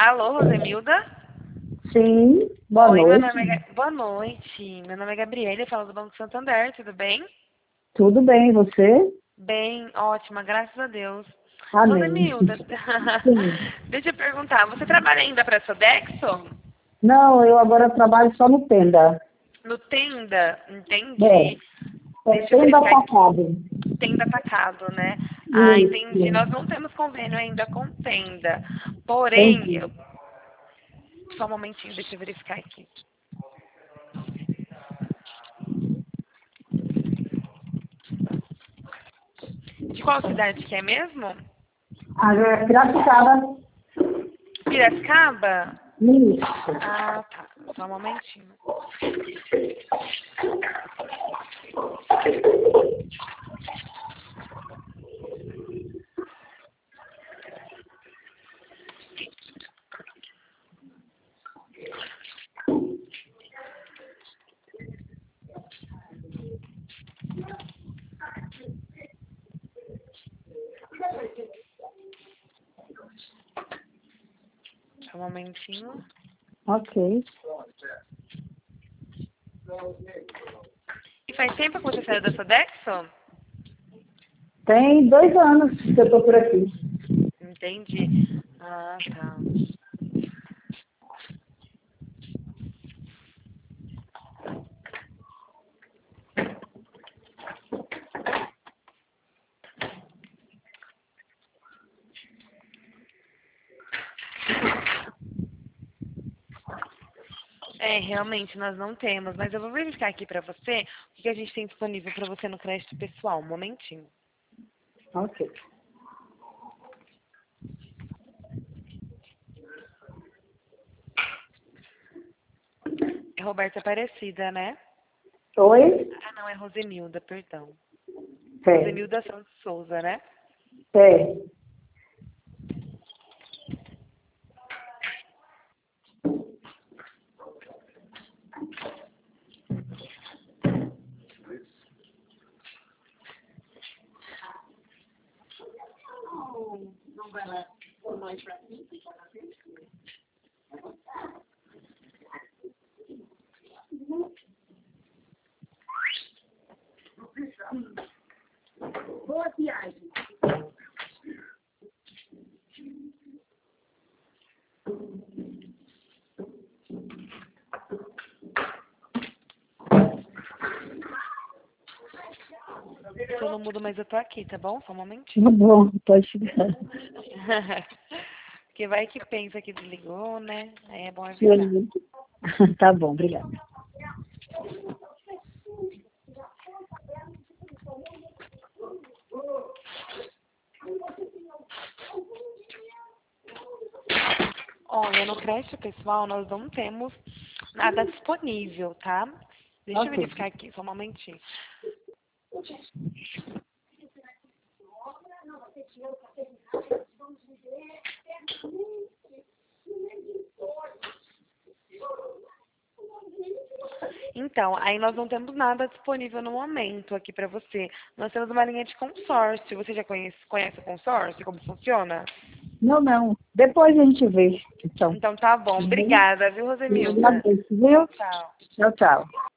Alô, Rosemilda? Sim, boa Oi, noite. Boa noite. Meu nome é Gabriela, eu falo do Banco Santander, tudo bem? Tudo bem, e você? Bem, ótima, graças a Deus. Amém. Rosemilda, Sim. deixa eu perguntar, você trabalha ainda para a Sodexo? Não, eu agora trabalho só no Tenda. No Tenda? É, Entendi. é Deixa eu Tenda verificar aqui. Atacado. Tenda atacado, né? Ah, entendi. Isso, Nós não temos convênio ainda com Tenda. Porém, entendi. só um momentinho, deixa eu verificar aqui. De qual cidade que é mesmo? Agora, Piracicaba. Piracicaba? Isso. Ah, tá. Só um momentinho. Só um momentinho. Ok. E faz tempo que você saiu da Sodexo? Tem 2 anos que eu estou por aqui. Entendi. Ah, tá. É, realmente, nós não temos, mas eu vou verificar aqui pra você o que a gente tem disponível pra você no crédito pessoal. Um momentinho. Ok. É Roberta Aparecida, né? Oi? Ah, não, é Rosenilda, perdão. É, Rosenilda Santos Souza, né? é. Boa viagem. Se eu não mudo, mas eu tô aqui, tá bom? Só um Tá momentinho. bom, pode chegar. Porque vai que pensa que desligou, né? Aí é bom avisar. Sim. Tá bom, obrigada. Olha, no crédito pessoal nós não temos nada disponível, tá? Deixa eu Ok. verificar aqui, só um momentinho. Então, aí nós não temos nada disponível no momento aqui pra você. Nós temos uma linha de consórcio. Você já conhece o consórcio? Como funciona? Não, não. Depois a gente vê, então. Então tá bom. Tá bom? Obrigada, viu, Eu Rosemilda? agradeço, Tchau, viu? tchau. Tchau, tchau.